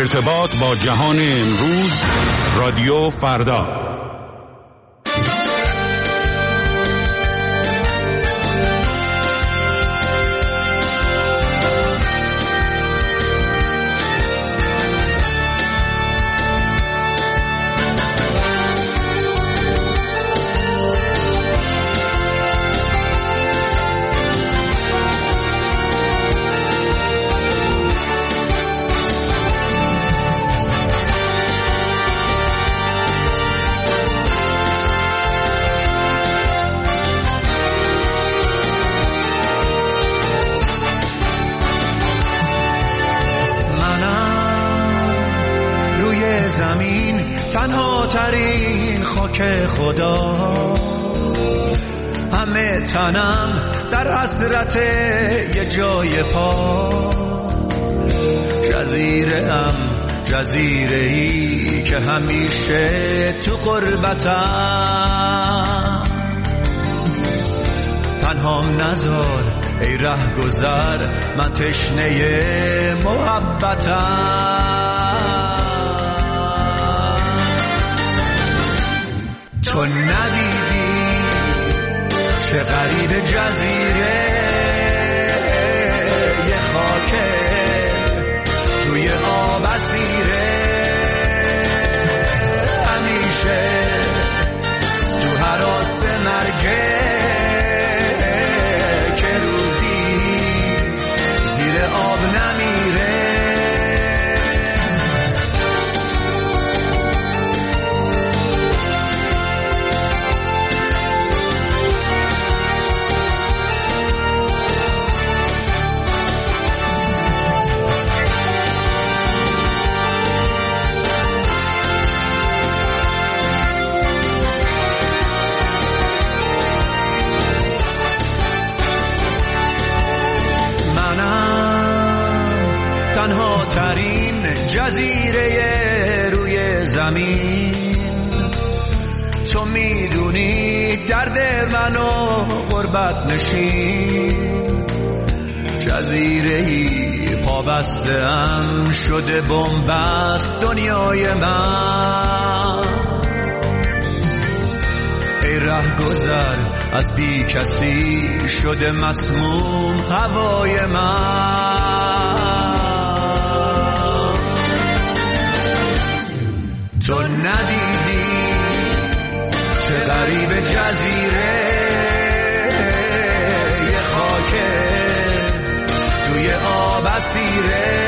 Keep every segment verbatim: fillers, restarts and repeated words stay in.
ارتباط با جهان امروز، رادیو فردا. تنها ترین خاک خدا، همه تنم در حسرت یه جای پا. جزیره ام، جزیره ای که همیشه تو غربتم. تنهام نذار ای ره گذر، من تشنه محبتم. تو ندیدی چه غریب جزیره، یه خاکه توی آب اسیره. همیشه تو هراس مرگه، که روزی زیر آب نمیره. تنها ترین جزیره روی زمین، تو میدونی درد منو غربت نشین. جزیره‌ای پابسته ام شده بنبست دنیای من. ای ره گذر از بی کسی شده مسموم هوای من. تو ندیدی چه غریب جزیره، یه خاکه توی آب اسیره.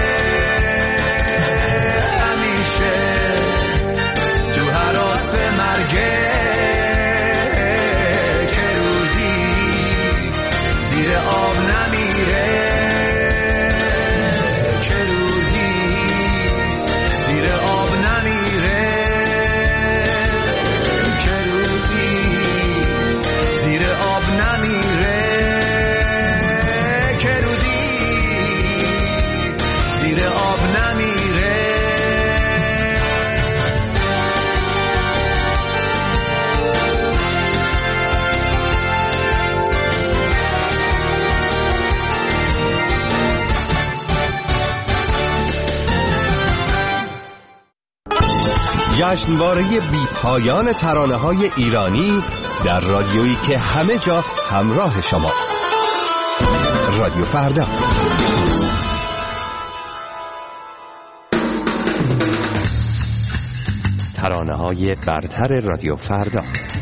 همیشه تو هراس مرگه، که روزی زیر آب نمیره. که روزی زیر آب نمیره. زیر آب نمیره. که روزی زیر آب نمیره. جشنواره بی پایان ترانه‌های ایرانی در رادیویی که همه جا همراه شماست. رادیو فردا. ترانه‌های برتر رادیو فردا.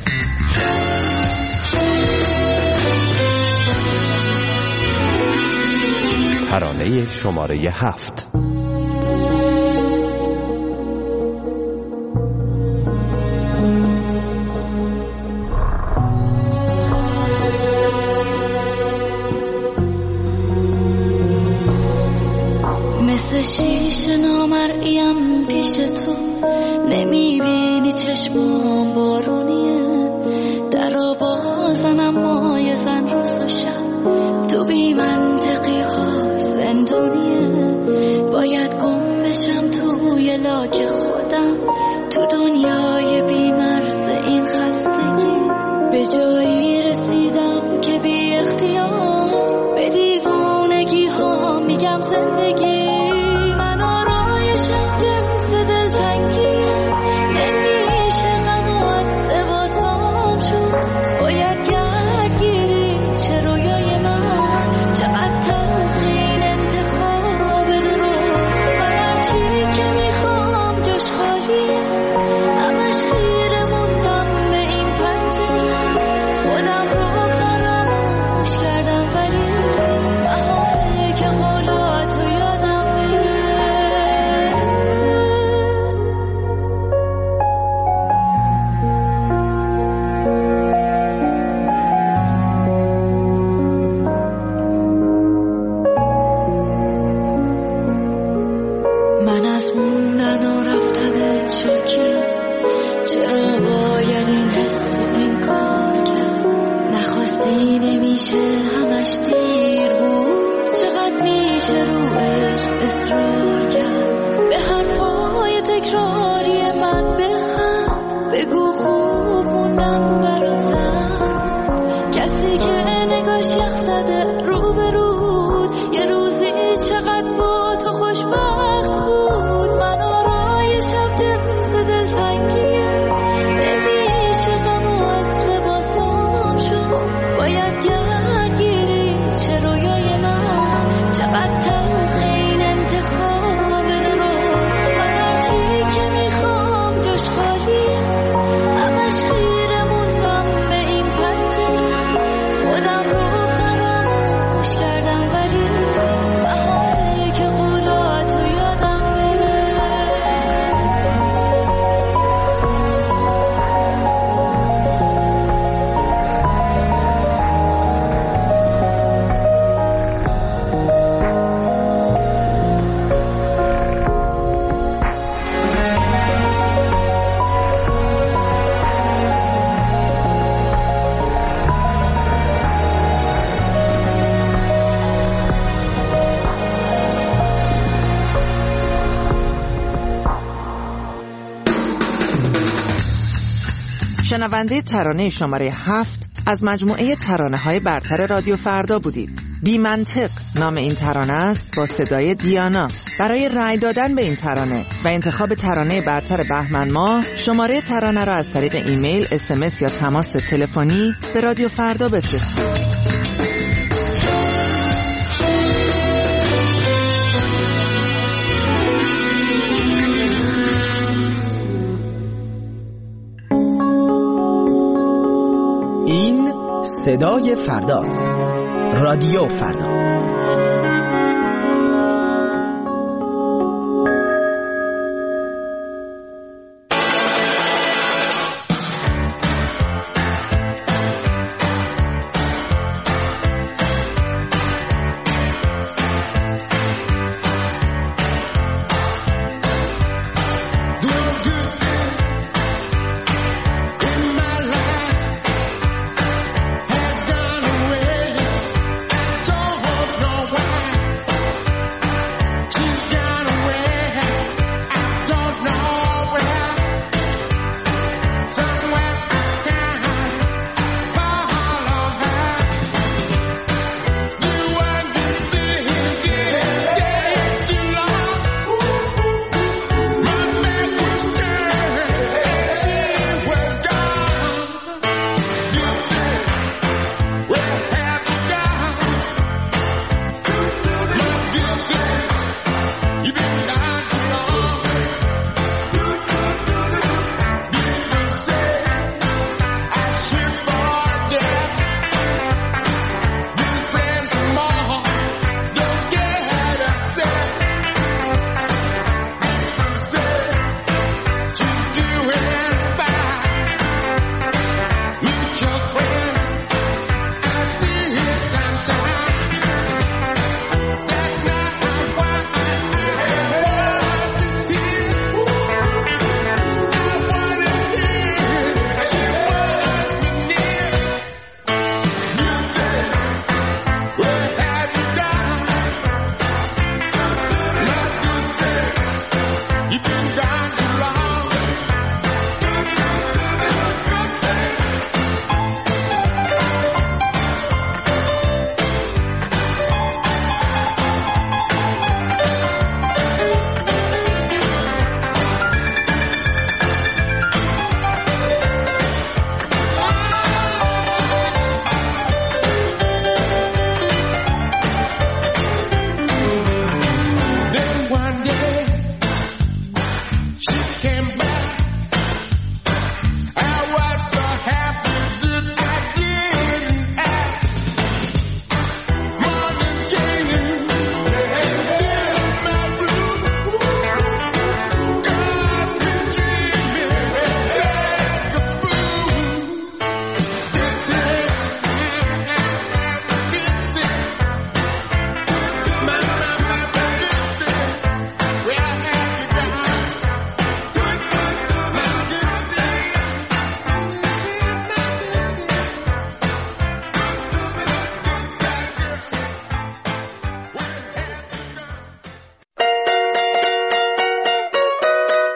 ترانه شماره هفت. مثل شیشه نامرئیم پیش تو، نمیبینی چشمام بارونیه. در آوازن اما یه زن روز و شب، تو بی منطقی ها زندونیه. باید گم بشم توی لاک خودم، تو دنیای بی مرز این خستگی. به جایی رسیدم که بی اختیار به دیوونگی ها میگم زندگی. من آرایشم تکرار کرد، به حرفای تکراری من بخند، بگو خوب موندم برا سخت. کسی که نگاش یخ زده رو به رود، یه روزی چقدر با تو خوشبخت بود. من آرای شب جنس دلتنگیه، نمیشه غم و از لباسام شد. باید گردگیری چه رویای من، چقدر تلخ این انتخاب درست. من هرچی که میخوام جاش خالیه، همش خیره موندم به این پنجره. خودم رو فراموش کردم ولی بهاره که قولاتو یادم بره. شنونده ترانه شماره هفت از مجموعه ترانه‌های برتر رادیو فردا بودید. بی منطق نام این ترانه است با صدای دیانا. برای رأی دادن به این ترانه و انتخاب ترانه برتر بهمن ماه، شماره ترانه را از طریق ایمیل، اس ام اس یا تماس تلفنی به رادیو فردا بفرستید. صدای فرداست. رادیو فردا.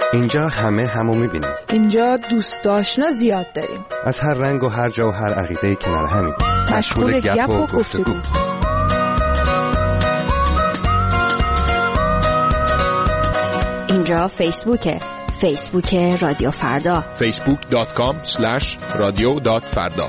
اینجا همه همو میبینیم. اینجا دوست آشنا زیاد داریم. از هر رنگ و هر جا و هر عقیده کنار همیم. مشغول گپ و گفتگو. اینجا فیسبوکه. فیسبوک رادیو فردا. فیسبوک دات کام اسلش رادیو دات فردا.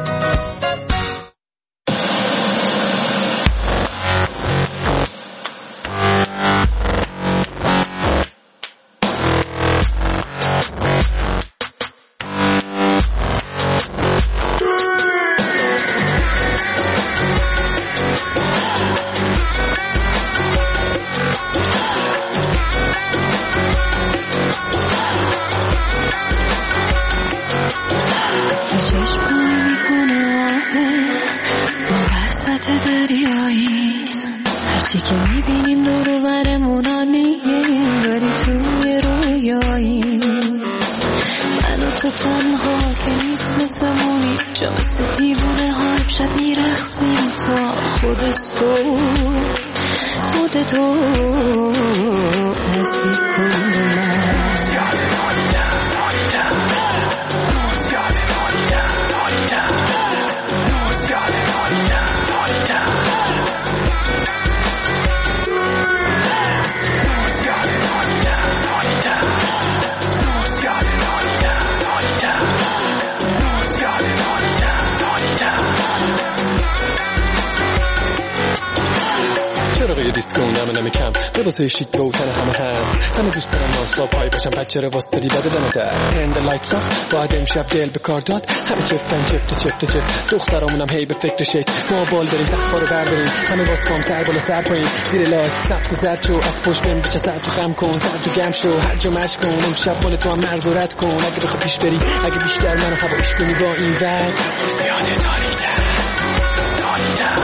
واسه شیک و تن همه هست همه دوست دارم نانستا پای باشم پس چرا واسه داری بده دمه در هند لایتس آف باید امشب دل به کار داد همه چفتن چفت چفت چفت دخترامونم هی به فکر شک ما بال داریم سقفا رو برداریم همه باز کام سر بالا سر پایین زیر لایت سبز زرد شو از پشت بهم بچه سر تو خم کن سر تو گم شو هر جا مرج کن امشب مال تو هم مرز و رد کن اگه بخوا پیش بری اگه بیشتر منو هوایش کنی با این ورد زیاده داریدم داریدم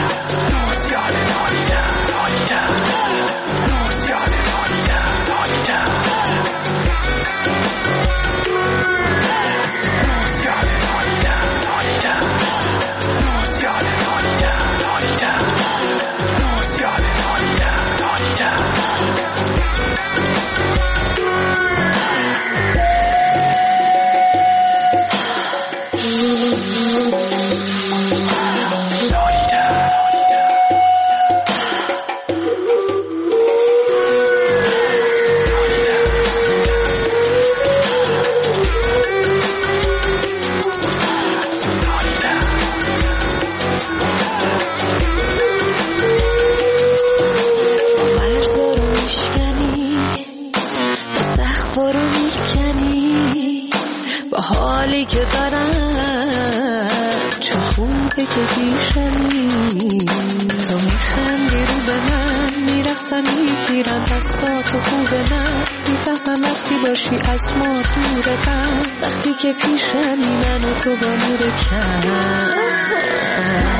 از ما دور قم وقتی که پیشمی من و تو با نور کم